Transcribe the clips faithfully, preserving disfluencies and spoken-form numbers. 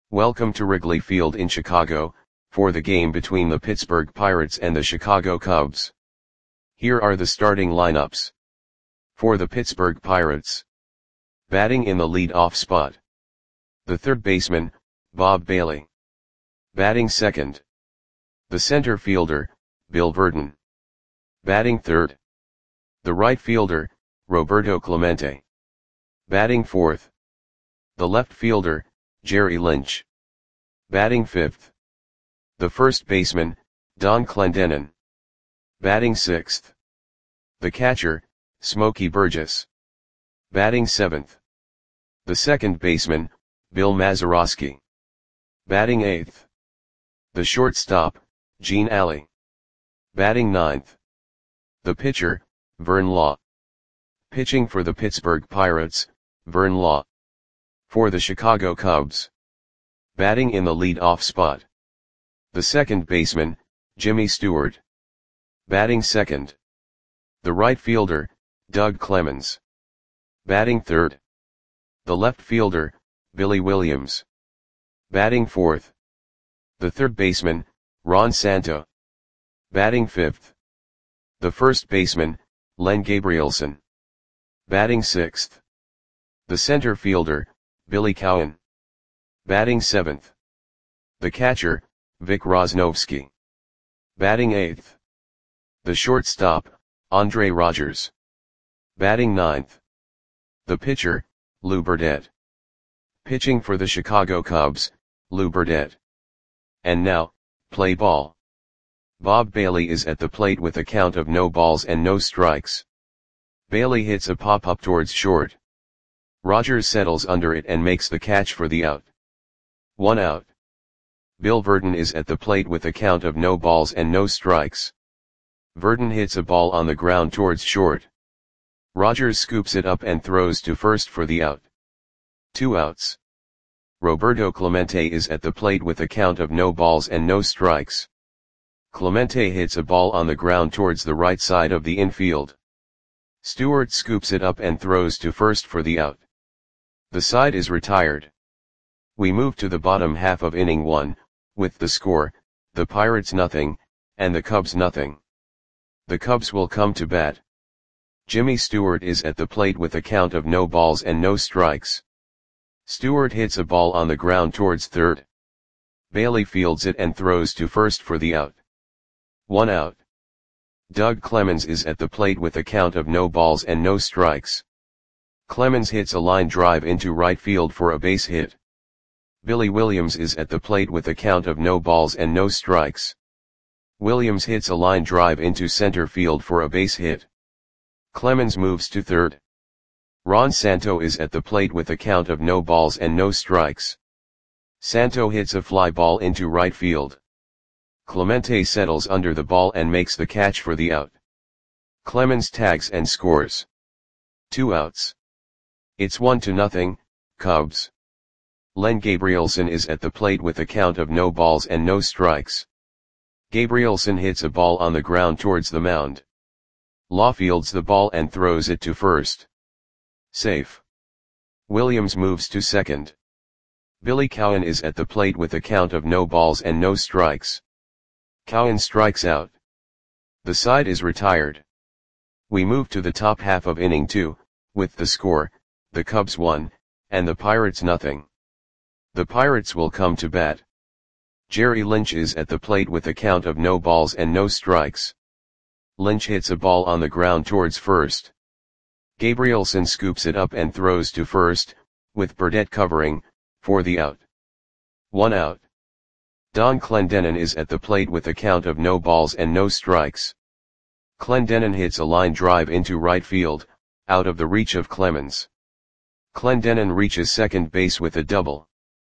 Welcome to Wrigley Field in Chicago, for the game between the Pittsburgh Pirates and the Chicago Cubs. Here are the starting lineups. For the Pittsburgh Pirates. Batting in the lead-off spot. The third baseman, Bob Bailey. Batting second. The center fielder, Bill Virdon. Batting third. The right fielder, Roberto Clemente. Batting fourth. The left fielder, Jerry Lynch. Batting fifth. The first baseman, Don Clendenon. Batting sixth. The catcher, Smokey Burgess. Batting seventh. The second baseman, Bill Mazeroski. Batting eighth. The shortstop, Gene Alley. Batting ninth. The pitcher, Vern Law. Pitching for the Pittsburgh Pirates, Vern Law. For the Chicago Cubs. Batting in the lead-off spot. The second baseman, Jimmy Stewart. Batting second. The right fielder, Doug Clemens. Batting third. The left fielder, Billy Williams. Batting fourth. The third baseman, Ron Santo. Batting fifth. The first baseman, Len Gabrielson. Batting sixth. The center fielder, Billy Cowan. Batting seventh. The catcher, Vic Rosnovsky. Batting eighth. The shortstop, Andre Rogers. Batting ninth. The pitcher, Lou Burdett. Pitching for the Chicago Cubs, Lou Burdett. And now, play ball. Bob Bailey is at the plate with a count of no balls and no strikes. Bailey hits a pop-up towards short. Rogers settles under it and makes the catch for the out. One out. Bill Virdon is at the plate with a count of no balls and no strikes. Virdon hits a ball on the ground towards short. Rogers scoops it up and throws to first for the out. Two outs. Roberto Clemente is at the plate with a count of no balls and no strikes. Clemente hits a ball on the ground towards the right side of the infield. Stewart scoops it up and throws to first for the out. The side is retired. We move to the bottom half of inning one, with the score, the Pirates nothing, and the Cubs nothing. The Cubs will come to bat. Jimmy Stewart is at the plate with a count of no balls and no strikes. Stewart hits a ball on the ground towards third. Bailey fields it and throws to first for the out. One out. Doug Clemens is at the plate with a count of no balls and no strikes. Clemens hits a line drive into right field for a base hit. Billy Williams is at the plate with a count of no balls and no strikes. Williams hits a line drive into center field for a base hit. Clemens moves to third. Ron Santo is at the plate with a count of no balls and no strikes. Santo hits a fly ball into right field. Clemente settles under the ball and makes the catch for the out. Clemens tags and scores. Two outs. It's one to nothing, Cubs. Len Gabrielson is at the plate with a count of no balls and no strikes. Gabrielson hits a ball on the ground towards the mound. Law fields the ball and throws it to first. Safe. Williams moves to second. Billy Cowan is at the plate with a count of no balls and no strikes. Cowan strikes out. The side is retired. We move to the top half of inning two, with the score, the Cubs one, and the Pirates nothing. The Pirates will come to bat. Jerry Lynch is at the plate with a count of no balls and no strikes. Lynch hits a ball on the ground towards first. Gabrielson scoops it up and throws to first, with Burdett covering, for the out. One out. Don Clendenon is at the plate with a count of no balls and no strikes. Clendenon hits a line drive into right field, out of the reach of Clemens. Clendenon reaches second base with a double.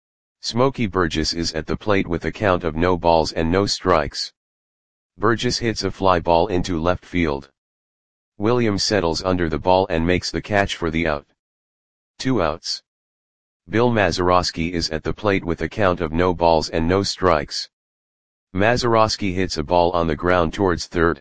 Smokey Burgess is at the plate with a count of no balls and no strikes. Burgess hits a fly ball into left field. Williams settles under the ball and makes the catch for the out. Two outs. Bill Mazeroski is at the plate with a count of no balls and no strikes. Mazeroski hits a ball on the ground towards third.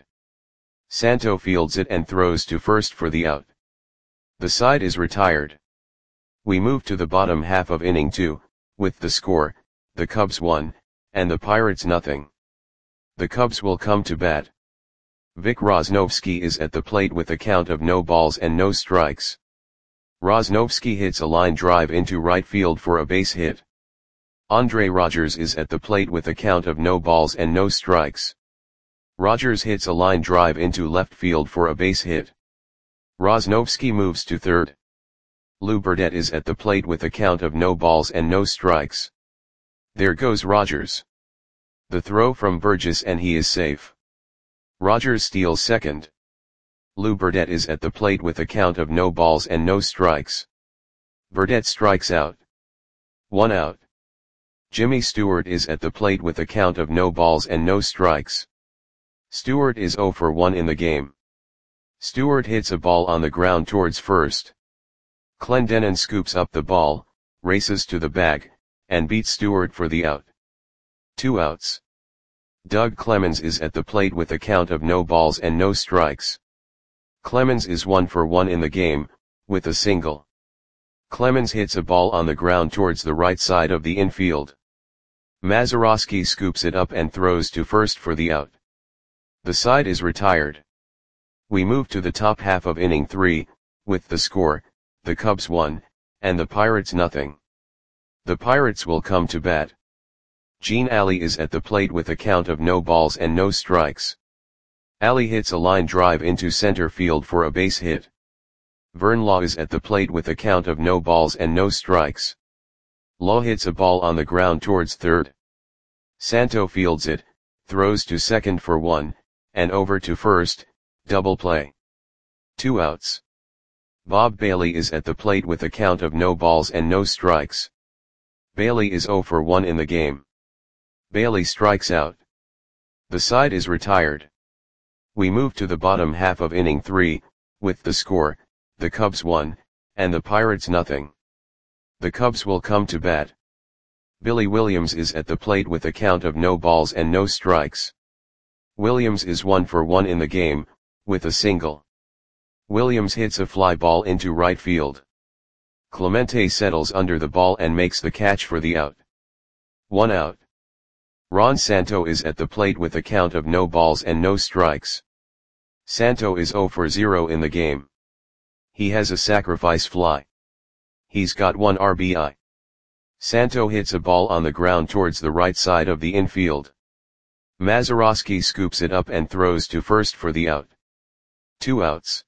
Santo fields it and throws to first for the out. The side is retired. We move to the bottom half of inning two, with the score, the Cubs one, and the Pirates nothing. The Cubs will come to bat. Vic Rosnovsky is at the plate with a count of no balls and no strikes. Rosnovsky hits a line drive into right field for a base hit. Andre Rogers is at the plate with a count of no balls and no strikes. Rogers hits a line drive into left field for a base hit. Rosnovsky moves to third. Lou Burdette is at the plate with a count of no balls and no strikes. There goes Rogers. The throw from Burgess and he is safe. Rogers steals second. Lou Burdette is at the plate with a count of no balls and no strikes. Burdette strikes out. One out. Jimmy Stewart is at the plate with a count of no balls and no strikes. Stewart is zero for one in the game. Stewart hits a ball on the ground towards first. Clendenon scoops up the ball, races to the bag, and beats Stewart for the out. Two outs. Doug Clemens is at the plate with a count of no balls and no strikes. Clemens is one for one in the game, with a single. Clemens hits a ball on the ground towards the right side of the infield. Mazeroski scoops it up and throws to first for the out. The side is retired. We move to the top half of inning three, with the score, the Cubs one, and the Pirates nothing. The Pirates will come to bat. Gene Alley is at the plate with a count of no balls and no strikes. Alley hits a line drive into center field for a base hit. Vern Law is at the plate with a count of no balls and no strikes. Law hits a ball on the ground towards third. Santo fields it, throws to second for one, and over to first, double play. Two outs. Bob Bailey is at the plate with a count of no balls and no strikes. Bailey is zero for one in the game. Bailey strikes out. The side is retired. We move to the bottom half of inning three, with the score, the Cubs one, and the Pirates nothing. The Cubs will come to bat. Billy Williams is at the plate with a count of no balls and no strikes. Williams is one for one in the game, with a single. Williams hits a fly ball into right field. Clemente settles under the ball and makes the catch for the out. One out. Ron Santo is at the plate with a count of no balls and no strikes. Santo is zero for zero in the game. He has a sacrifice fly. He's got one R B I. Santo hits a ball on the ground towards the right side of the infield. Mazeroski scoops it up and throws to first for the out. Two outs.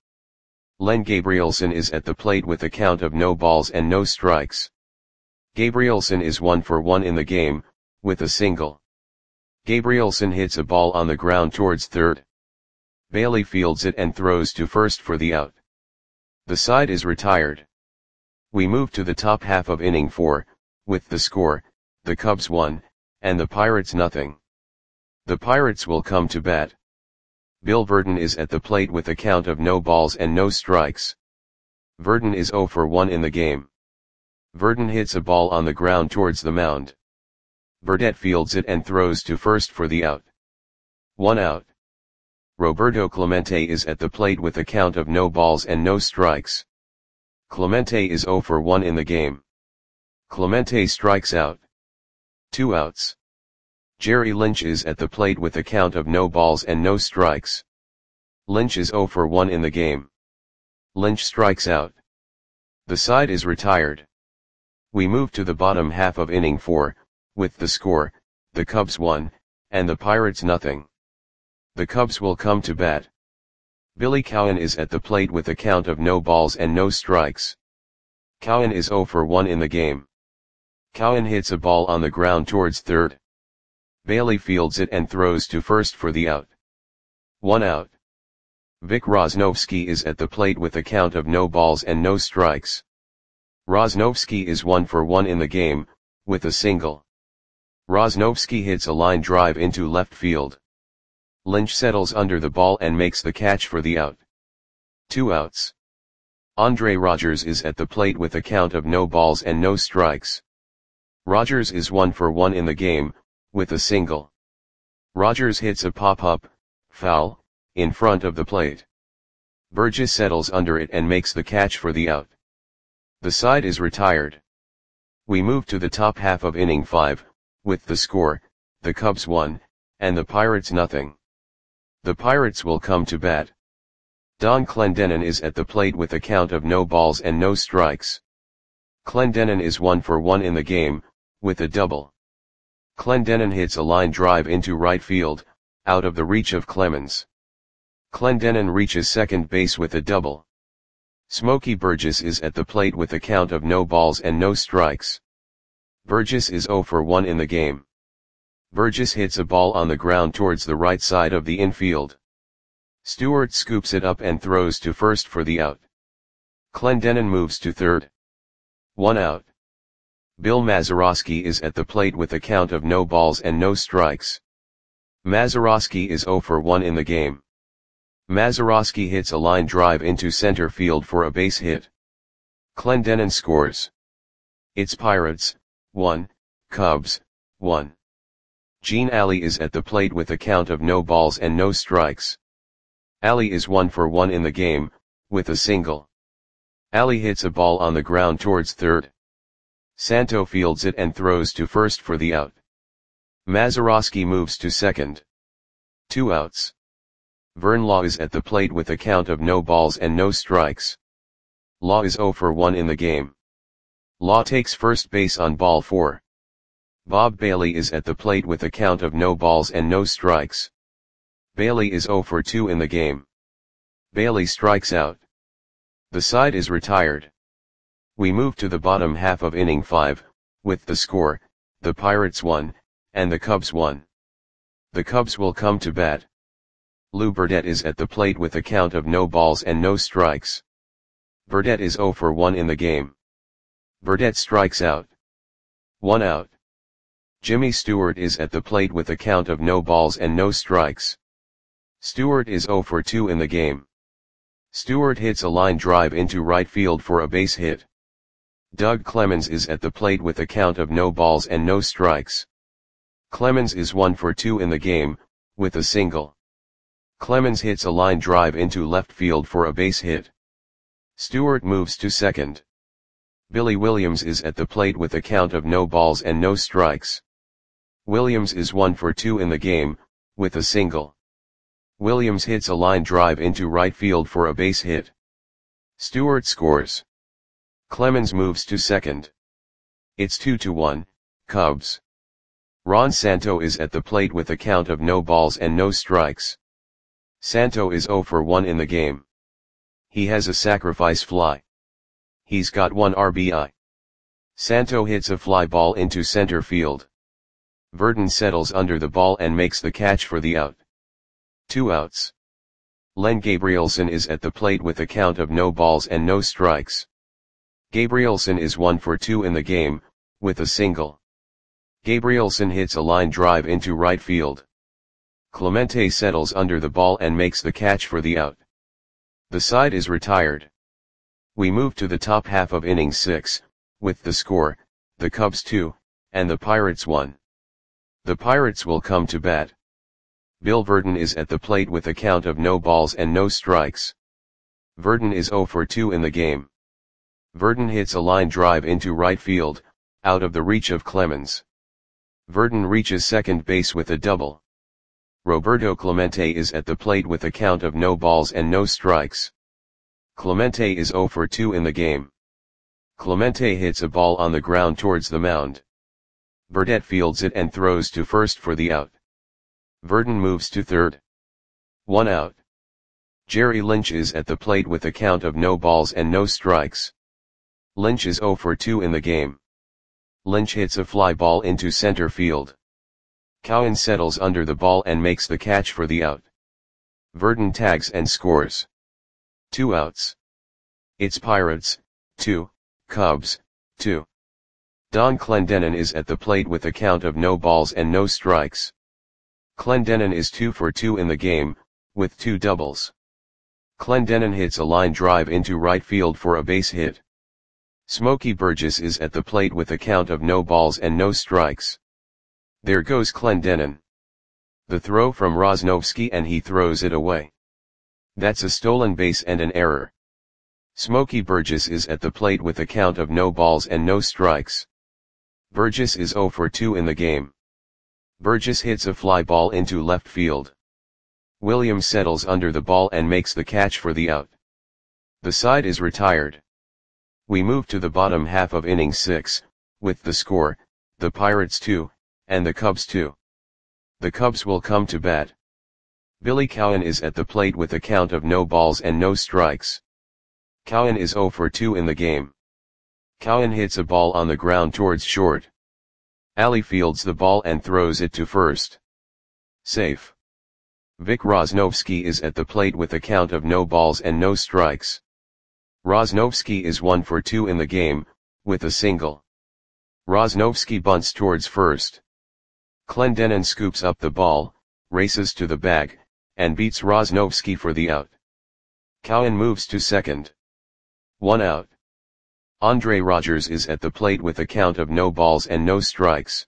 Len Gabrielson is at the plate with a count of no balls and no strikes. Gabrielson is one for one in the game, with a single. Gabrielson hits a ball on the ground towards third. Bailey fields it and throws to first for the out. The side is retired. We move to the top half of inning four, with the score, the Cubs one, and the Pirates nothing. The Pirates will come to bat. Bill Verdon is at the plate with a count of no balls and no strikes. Verdon is zero for one in the game. Verdon hits a ball on the ground towards the mound. Burdette fields it and throws to first for the out. One out. Roberto Clemente is at the plate with a count of no balls and no strikes. Clemente is zero for one in the game. Clemente strikes out. Two outs. Jerry Lynch is at the plate with a count of no balls and no strikes. Lynch is zero for one in the game. Lynch strikes out. The side is retired. We move to the bottom half of inning four, with the score, the Cubs one, and the Pirates nothing. The Cubs will come to bat. Billy Cowan is at the plate with a count of no balls and no strikes. Cowan is zero for one in the game. Cowan hits a ball on the ground towards third. Bailey fields it and throws to first for the out. One out. Vic Rosnovsky is at the plate with a count of no balls and no strikes. Rosnovsky is one for one in the game, with a single. Rosnovsky hits a line drive into left field. Lynch settles under the ball and makes the catch for the out. Two outs. Andre Rogers is at the plate with a count of no balls and no strikes. Rogers is one for one in the game, with a single. Rogers hits a pop-up, foul, in front of the plate. Burgess settles under it and makes the catch for the out. The side is retired. We move to the top half of inning five, with the score, the Cubs one, and the Pirates nothing. The Pirates will come to bat. Don Clendenon is at the plate with a count of no balls and no strikes. Clendenon is one for one in the game, with a double. Clendenon hits a line drive into right field, out of the reach of Clemens. Clendenon reaches second base with a double. Smokey Burgess is at the plate with a count of no balls and no strikes. Burgess is zero for one in the game. Burgess hits a ball on the ground towards the right side of the infield. Stewart scoops it up and throws to first for the out. Clendenon moves to third. One out. Bill Mazeroski is at the plate with a count of no balls and no strikes. Mazeroski is zero for one in the game. Mazeroski hits a line drive into center field for a base hit. Clendenon scores. It's Pirates, one, Cubs, one. Gene Alley is at the plate with a count of no balls and no strikes. Alley is one for one in the game, with a single. Alley hits a ball on the ground towards third. Santo fields it and throws to first for the out. Mazeroski moves to second. Two outs. Vern Law is at the plate with a count of no balls and no strikes. Law is zero for one in the game. Law takes first base on ball four. Bob Bailey is at the plate with a count of no balls and no strikes. Bailey is zero for two in the game. Bailey strikes out. The side is retired. We move to the bottom half of inning five, with the score, the Pirates one, and the Cubs one. The Cubs will come to bat. Lou Burdette is at the plate with a count of no balls and no strikes. Burdette is zero for one in the game. Burdette strikes out. One out. Jimmy Stewart is at the plate with a count of no balls and no strikes. Stewart is zero for two in the game. Stewart hits a line drive into right field for a base hit. Doug Clemens is at the plate with a count of no balls and no strikes. Clemens is one for two in the game, with a single. Clemens hits a line drive into left field for a base hit. Stewart moves to second. Billy Williams is at the plate with a count of no balls and no strikes. Williams is one for two in the game, with a single. Williams hits a line drive into right field for a base hit. Stewart scores. Clemens moves to second. It's two to one, Cubs. Ron Santo is at the plate with a count of no balls and no strikes. Santo is zero for one in the game. He has a sacrifice fly. He's got one R B I. Santo hits a fly ball into center field. Verdon settles under the ball and makes the catch for the out. Two outs. Len Gabrielson is at the plate with a count of no balls and no strikes. Gabrielson is one for two in the game, with a single. Gabrielson hits a line drive into right field. Clemente settles under the ball and makes the catch for the out. The side is retired. We move to the top half of inning six, with the score, the Cubs two, and the Pirates one. The Pirates will come to bat. Bill Verdon is at the plate with a count of no balls and no strikes. Verdon is zero for two in the game. Verdon hits a line drive into right field, out of the reach of Clemens. Verdon reaches second base with a double. Roberto Clemente is at the plate with a count of no balls and no strikes. Clemente is zero for two in the game. Clemente hits a ball on the ground towards the mound. Burdette fields it and throws to first for the out. Verdon moves to third. One out. Jerry Lynch is at the plate with a count of no balls and no strikes. Lynch is zero for two in the game. Lynch hits a fly ball into center field. Cowan settles under the ball and makes the catch for the out. Verdon tags and scores. Two outs. It's Pirates, two, Cubs, two. Don Clendenon is at the plate with a count of no balls and no strikes. Clendenon is two for two in the game, with two doubles. Clendenon hits a line drive into right field for a base hit. Smokey Burgess is at the plate with a count of no balls and no strikes. There goes Clendenon. The throw from Rosnovsky and he throws it away. That's a stolen base and an error. Smokey Burgess is at the plate with a count of no balls and no strikes. Burgess is zero for two in the game. Burgess hits a fly ball into left field. Williams settles under the ball and makes the catch for the out. The side is retired. We move to the bottom half of inning six, with the score, the Pirates two, and the Cubs two. The Cubs will come to bat. Billy Cowan is at the plate with a count of no balls and no strikes. Cowan is oh for two in the game. Cowan hits a ball on the ground towards short. Ali fields the ball and throws it to first. Safe. Vic Rosnovsky is at the plate with a count of no balls and no strikes. Rosnovsky is one for two in the game, with a single. Rosnovsky bunts towards first. Clendenon scoops up the ball, races to the bag, and beats Rosnovsky for the out. Cowan moves to second. One out. Andre Rogers is at the plate with a count of no balls and no strikes.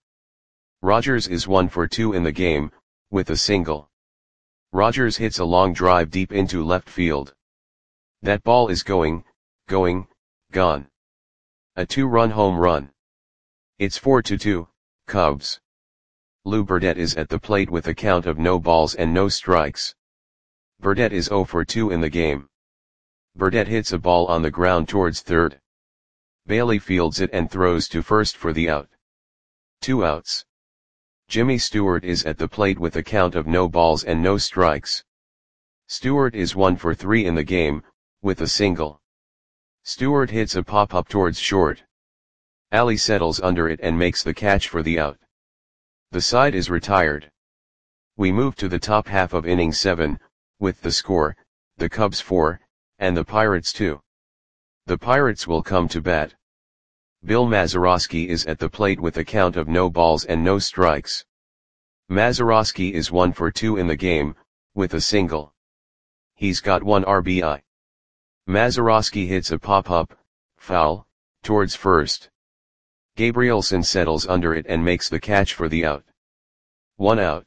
Rogers is one for two in the game, with a single. Rogers hits a long drive deep into left field. That ball is going, going, gone. A two-run home run. It's four to two, Cubs. Lou Burdette is at the plate with a count of no balls and no strikes. Burdette is oh for two in the game. Burdette hits a ball on the ground towards third. Bailey fields it and throws to first for the out. Two outs. Jimmy Stewart is at the plate with a count of no balls and no strikes. Stewart is one for three in the game, with a single. Stewart hits a pop-up towards short. Ali settles under it and makes the catch for the out. The side is retired. We move to the top half of inning seven, with the score, the Cubs four, and the Pirates two. The Pirates will come to bat. Bill Mazeroski is at the plate with a count of no balls and no strikes. Mazeroski is one for two in the game, with a single. He's got one R B I. Mazeroski hits a pop-up, foul, towards first. Gabrielson settles under it and makes the catch for the out. One out.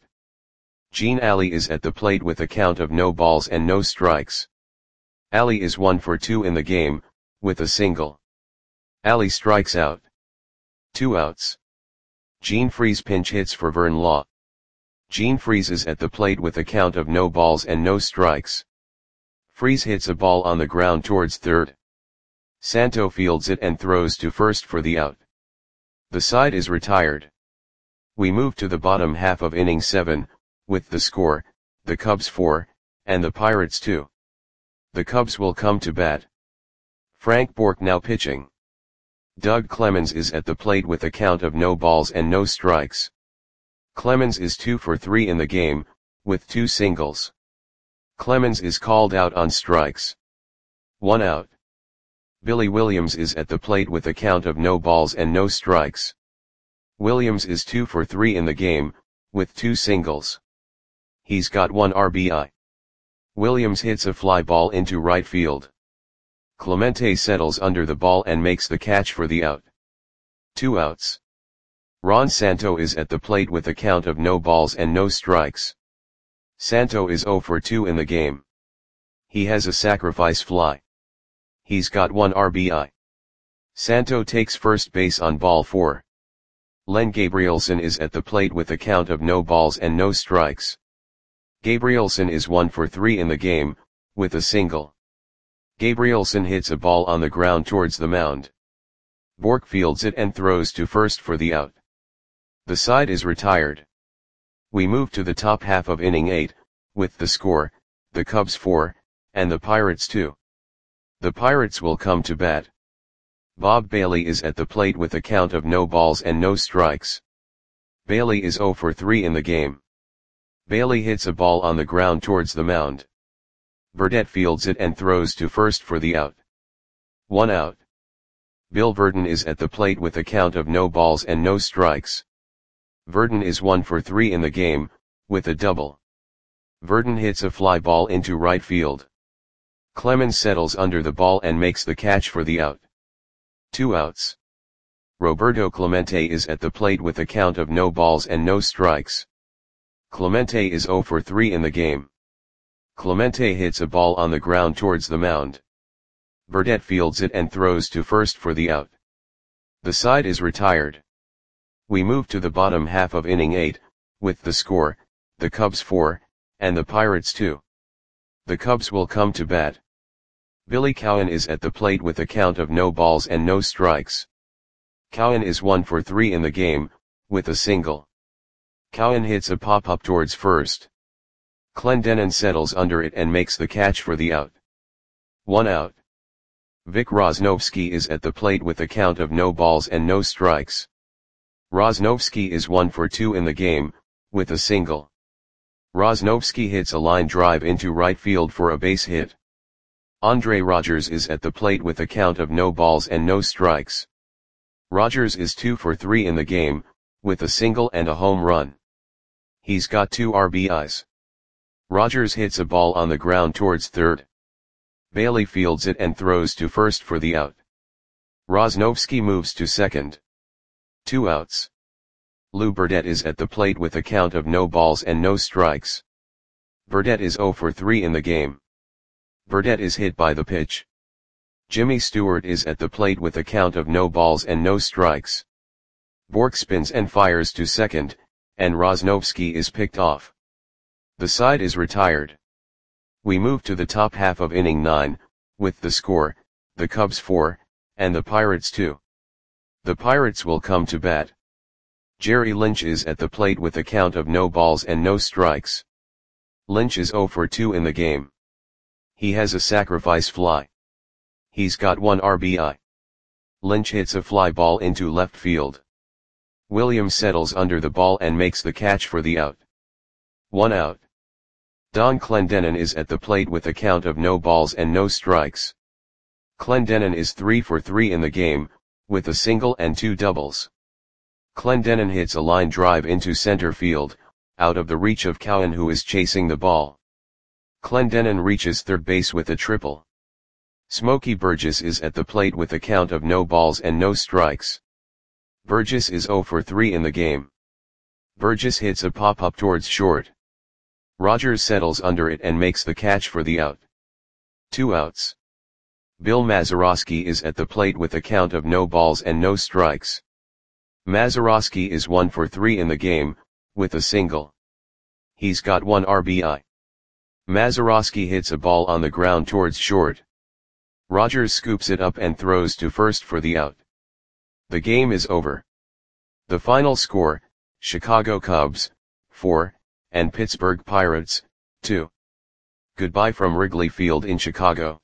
Gene Ali is at the plate with a count of no balls and no strikes. Ali is one for two in the game, with a single. Ali strikes out. Two outs. Gene Freese pinch hits for Vern Law. Gene Freese is at the plate with a count of no balls and no strikes. Freese hits a ball on the ground towards third. Santo fields it and throws to first for the out. The side is retired. We move to the bottom half of inning seven, with the score, the Cubs four, and the Pirates two. The Cubs will come to bat. Frank Bourque now pitching. Doug Clemens is at the plate with a count of no balls and no strikes. Clemens is two for three in the game, with two singles. Clemens is called out on strikes. One out. Billy Williams is at the plate with a count of no balls and no strikes. Williams is two for three in the game, with two singles. He's got one R B I. Williams hits a fly ball into right field. Clemente settles under the ball and makes the catch for the out. Two outs. Ron Santo is at the plate with a count of no balls and no strikes. Santo is oh for two in the game. He has a sacrifice fly. He's got one R B I. Santo takes first base on ball four. Len Gabrielson is at the plate with a count of no balls and no strikes. Gabrielson is one for three in the game, with a single. Gabrielson hits a ball on the ground towards the mound. Bourque fields it and throws to first for the out. The side is retired. We move to the top half of inning eight, with the score, the Cubs four, and the Pirates two. The Pirates will come to bat. Bob Bailey is at the plate with a count of no balls and no strikes. Bailey is oh for three in the game. Bailey hits a ball on the ground towards the mound. Burdette fields it and throws to first for the out. One out. Bill Verdon is at the plate with a count of no balls and no strikes. Verdon is one for three in the game, with a double. Verdon hits a fly ball into right field. Clemens settles under the ball and makes the catch for the out. Two outs. Roberto Clemente is at the plate with a count of no balls and no strikes. Clemente is oh for three in the game. Clemente hits a ball on the ground towards the mound. Burdette fields it and throws to first for the out. The side is retired. We move to the bottom half of inning eight, with the score, the Cubs four, and the Pirates two. The Cubs will come to bat. Billy Cowan is at the plate with a count of no balls and no strikes. Cowan is one for three in the game, with a single. Cowan hits a pop-up towards first. Clendenon settles under it and makes the catch for the out. One out. Vic Rosnovsky is at the plate with a count of no balls and no strikes. Rosnovsky is one for two in the game, with a single. Rosnovsky hits a line drive into right field for a base hit. Andre Rogers is at the plate with a count of no balls and no strikes. Rogers is two for three in the game, with a single and a home run. He's got two R B Is. Rogers hits a ball on the ground towards third. Bailey fields it and throws to first for the out. Rosnovsky moves to second. Two outs. Lou Burdette is at the plate with a count of no balls and no strikes. Burdette is zero for three in the game. Burdette is hit by the pitch. Jimmy Stewart is at the plate with a count of no balls and no strikes. Bork spins and fires to second, and Rosnovsky is picked off. The side is retired. We move to the top half of inning nine, with the score, the Cubs four, and the Pirates two. The Pirates will come to bat. Jerry Lynch is at the plate with a count of no balls and no strikes. Lynch is zero for two in the game. He has a sacrifice fly. He's got one R B I. Lynch hits a fly ball into left field. Williams settles under the ball and makes the catch for the out. One out. Don Clendenon is at the plate with a count of no balls and no strikes. Clendenon is three for three in the game, with a single and two doubles. Clendenon hits a line drive into center field, out of the reach of Cowan, who is chasing the ball. Clendenon reaches third base with a triple. Smokey Burgess is at the plate with a count of no balls and no strikes. Burgess is zero for three in the game. Burgess hits a pop-up towards short. Rogers settles under it and makes the catch for the out. Two outs. Bill Mazeroski is at the plate with a count of no balls and no strikes. Mazeroski is one for three in the game, with a single. He's got one R B I. Mazeroski hits a ball on the ground towards short. Rogers scoops it up and throws to first for the out. The game is over. The final score, Chicago Cubs, four, and Pittsburgh Pirates, two. Goodbye from Wrigley Field in Chicago.